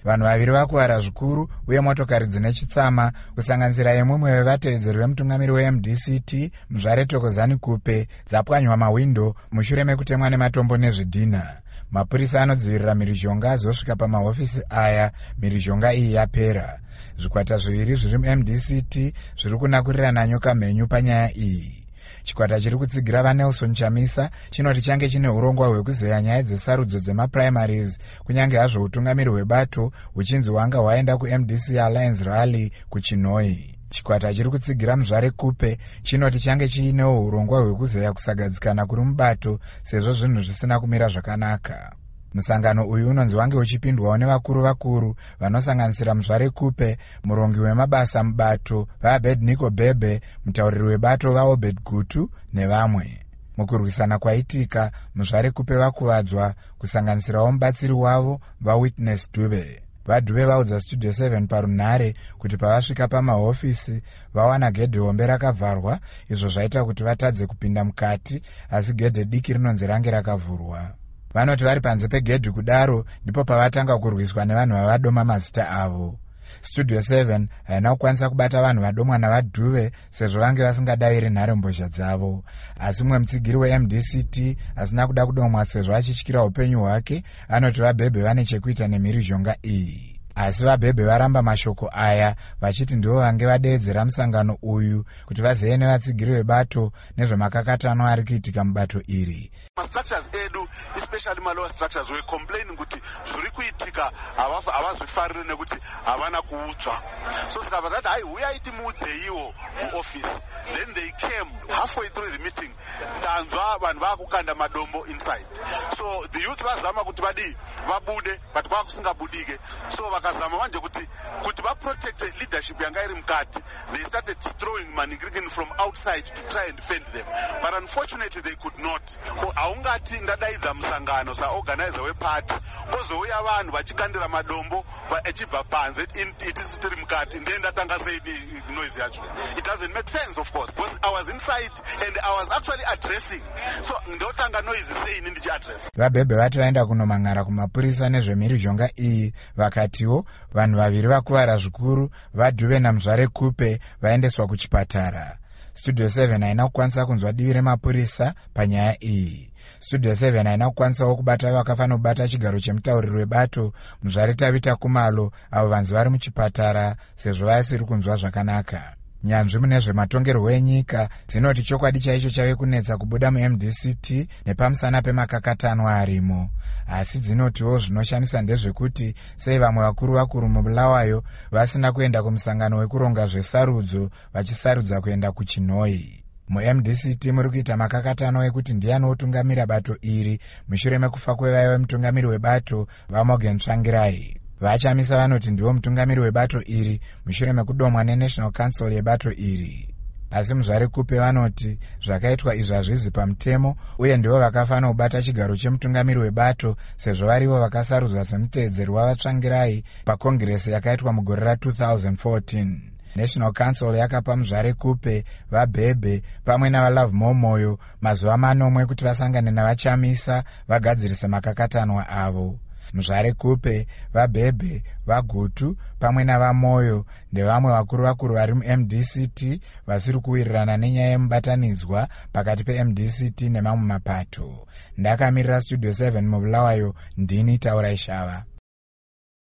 Vanhu vaviri vakuvara zvikuru uye motokari dzine chitsama kusanganisira yemumwe wevatevedzeri vemutungamiri weMDCT Mzvare Thokozani Kupe dzapwanywa mawindo mushure mekutemwa nematombo nezvidhina. Mapurisa anodzivirira mhirizhonga azosvika pamahofisi aya mhirizhonga iyi yapera. Zvikwata zviviri zviri muMDCT zviri kunakurirana nyoka mhenyu panyaya iyi. Chikwata chiri kutsigira vaNelson Chamisa chinoti change chine urongwa hwekuzeya nyaya dzesarudzo dzemaprimaries kunyange hazvo utungamiri hwebato huchinzi hwanga hwaenda kuMDC Alliance Rally kuChinoi. Chikwata chiri kutsigira Mzvare Kupe chinoti change chiinewo urongwa hwekuzeya kusagadzikana kuri mubato sezvo zvinhu zvisina kumira zvakanaka. Musangano uyu unonzi wange uchipindwawo nevakuru vanosanganisira Mzvare Kupe, murongi wemabasa mubato vaAbednego Bhebhe, mutauriri webato vaObed Gutu nevamwe. Mukurwisana kwaitika, Mzvare Kupe vakuvadzwa kusanganisirawo mubatsiri wavo vaWitness Dube. VaDube vaudza Studio 7 parunhare kuti pavasvika pamahofisi vawana gedhe hombe rakavharwa, izvo zvaita kuti vatadze kupinda mukati, asi gedhe diki rinonzi range rakavhurwa. Vanoti vari panze pegedhi kudaro ndipo pavatanga kurwiswa nevanhu vavadoma mazita avo. Studio 7 haina kukwanisa kubata vanhu vadomwa navaDhuve sezvo vange vasingadaviri nharembozha dzavo, asi mumwe mutsigiri weMDCT asina kuda kudomwa sezvo achityira upenyu hwake anoti vaBhebhe vane chekuita nemhirizhonga iyi. Asi vaBhebhe varamba mashoko aya vachiti ndivo vange vadeedzera musangano uyu kuti vazeye nevatsigiri vebato nezvemakakatano ari kuitika mubato iri. Structures edu, especially malower structures, were complaining kuti zviri kuitika havazvifariri nekuti havana kuudzwa. So sikabva tati hai uyai timuudzeiwo muoffice. Then they came halfway through the meeting. Tanzwa vanhu vakukanda madombo inside. So the youth vazama kuti vabude but kwakusingabudike. So vakazama manje kuti vaprotect leadership yanga iri mukati. They started throwing manigrikin from outside to try and defend them. But unfortunately they could not. Haungati ndadaidza musangano saorganizer weparty kozouya vanhu vachikandira madombo vachibva panze itisi tiri mukati ndiye ndatanga sei noise yacho. It doesn't make sense of course because I was inside and I was actually addressing, so ndotanga noise sei ndichiaddress. VaBhebhe vati vaenda kunomang'ara kumapurisa nezvemhirizhonga iyi vakatiwo vanhu vaviri vakuvara zvikuru vaDhuve naMzvare Kupe vaendeswa kuchipatara. Studio 7 haina kukwanisa kunzwa divi remapurisa panyaya iyi. Studio 7 haina kukwanisawo kubata vakafanira kubata chigaro chemutauriri webato Mzvare Tabita Kumalo avo vanzi vari muchipatara sezvo vasiri kunzwa zvakanaka. Nyanzvi mune zvematongerwo enyika dzinoti chokwadi chaicho chave kunetsa kubuda muMDCT nepamusana pemakakatano arimo, asi dzinotiwo zvinoshamisa ndezvekuti sei vamwe vakuru mubulawayo vasina kuenda kumusangano wekuronga zvesarudzo vachisarudza kuenda kuChinoi. MuMDCT muri kuita makakatano ekuti ndiani otungamira bato iri mushure mekufa kwevaiva vemutungamiri webato vaMorgan Tsvangirai. Vachamisa vanoti ndiwo mutungamiri webato iri mushure mekudomwa neNational Council yebato iri. Asi Mzvare Kupe vanoti zvakaitwa izvi hazvizi pamutemo uye ndivo vakafanira kubata chigaro chemutungamiri webato sezvo varivo vakasarudzwa semuteedzeri wavaTsvangirai pakongiresi yakaitwa mugore ra2014. National Council yakapa Mzvare Kupe, vaBhebhe pamwe navaLove Momoyo mazuva 4 kuti vasangane navachamisa vagadzirise makakatanwa avo. Mzvare Kupe, vaBhebhe, vaGutu pamwe navaMoyo ndevamwe vakuru vari muMDCT vasiri kuwirirana nenyaya yemubatanidzwa pakati peMDCT nemamwe mapato. Ndakamirira Studio 7 mubulawayo, ndini Taura Ishava.